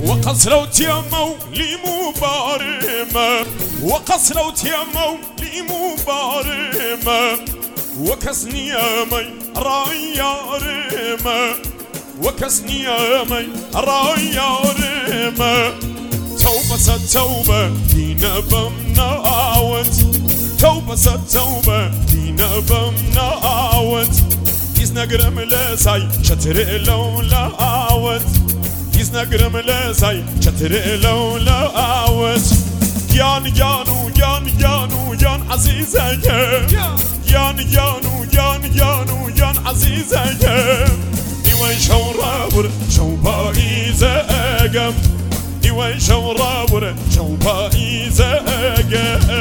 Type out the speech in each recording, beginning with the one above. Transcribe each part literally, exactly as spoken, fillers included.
وقصروا تيمو لي مبارمة وقصروا تيمو لي مبارمة وكسني يامي رايا رمى وكسني يامي رايا رمى توبة ستوبة دينا بمناوت توبة ستوبة دينا بمناوت يزنا قرم لساي شتر لولاوت يزنا قرم لساي شتر لولاوت يان يانو يان يانو يان عزيزة يان يانو يان يانو يان عزيزة نيوان شو رابر شو بايزة أقم نيوان شو رابر شو بايزة أقم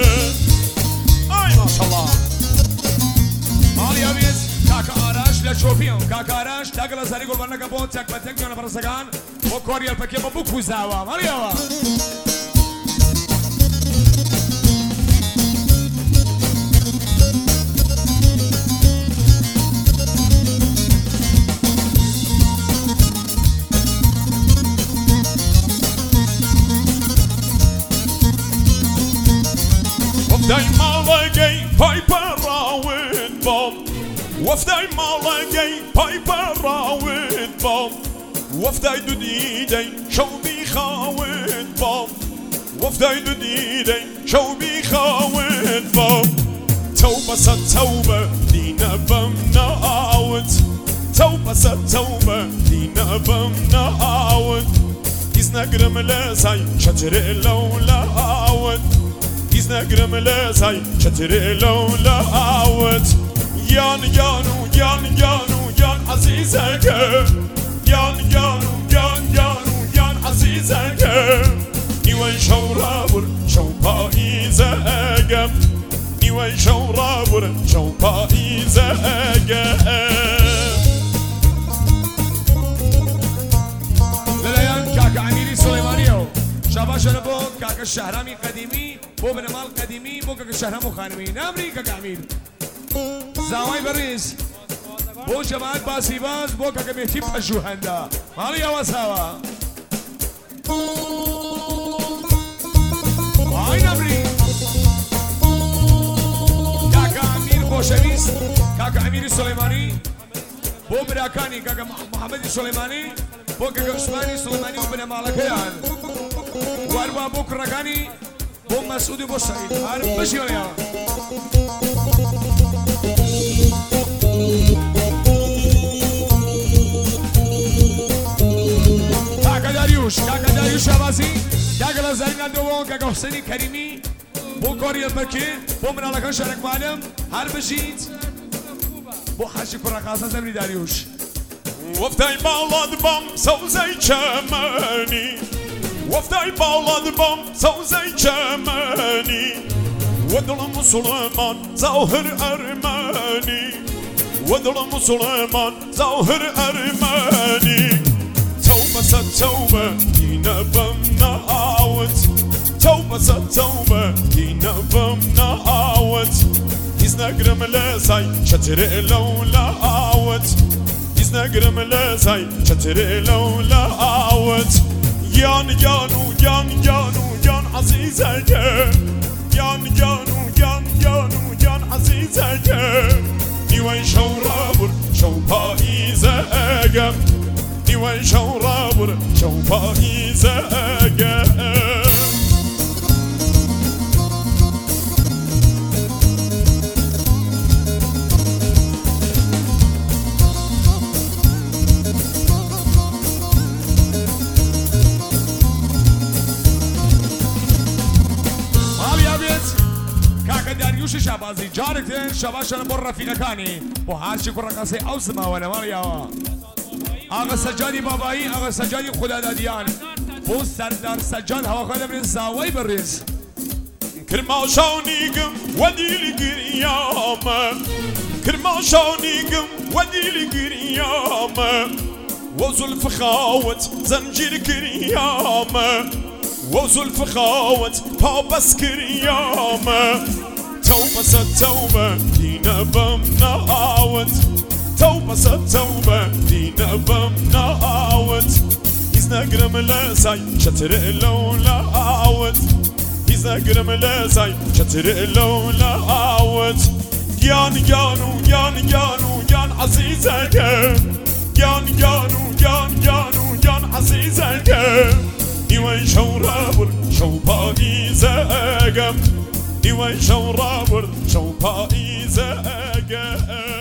أي ما شاء الله مالي أبيز كاكا آراش لشوفيهم كاكا آراش تاقل زاري قربانا كبون تاك بتك جانا برسكان وكوريا البكي ببوكو زاوا مالي أبا وفداي مالجي بايبر راود بوم وفداي مالجي بايبر راود بوم وفداي دوديدي شو بيخاود بوم وفداي دوديدي شو بيخاود بوم توبة ستوبة دينا بمناوت توبة ستوبة دينا بمناوت يزنا قرم لساي شتر لولاوت يزنا قرم لساي شتر لولاوت يان يانو يان يانو يان عزيزة يان يانو يان يانو يان عزيزة نيوان شو رابر شو بايزة أقم نيوان شو رابر شو بايزة أقم لليان كاكا عميري سليمانيو شاباش انا بو كاكا الشهرامي قديمي بو بن مال قديمي بو كاكا الشهرامو خانمي نامري كاكا عمير زاوي بريز بو جماعة باسي باز بو كاكا مهتي بحجو هندا مالي واساوا واي نامري كاكا عمير بوشويس كاكا عميري سليماني بو براكاني كاكا محمد سليماني بو كاكا عثماني سليماني وبن مالكيان واربع بكرة كاني بو مسعود بو سعيد عارف بشي ولا كاكا داريوش كاكا داريوش عباسي كاكا لازارينا دوون كاكا حسيني كريمي بو كوريا البكي بو من على كان شارك معلم هر بشيت بو حاشي كرة خاصة زمني داريوش وفداي بالاد بام سوزي چمني وفداي بالاد بام سوزي چمني ودل مسلمان ظاهر ارماني ودل مسلمان ظاهر ارماني توبة ستوبة دينا بمناوت توبة ستوبة دينا بمناوت يزنا قرم لساي شتر لولاوت يزنا قرم لساي شتر لولاوت يان يانو يان يانو يان عزيزة يان يانو يان يانو يان عزيزة نيوان شو رابر شو بايزة أقم نيوان شو رابر شو بايزة أقم داریوش شبازی جارتن شباشن بر رفیقکانی و هرچی کرقصه اوسما و نمال یاوا آقا سجادی بابایی آقا سجادی خدا دادیان بو سردار سجاد هوا خواهد برین زاوی بریز کرما شانیگم ودیل گریام کرما شانیگم ودیل گریام وزلف خاوت زنجیر گریام وزلف خاوت پابس گریام توبة ستوبة دينا بمناوت توبة ستوبة دينا بمناوت يزنقرم لساي شتر اللولاوت يزنقرم لساي شتر اللولاوت جان جانو جان جانو جان عزيزك جان جانو جان جانو جان عزيزك نيوي شو رابر شو بايزك نيوي شو رابر شو بايزك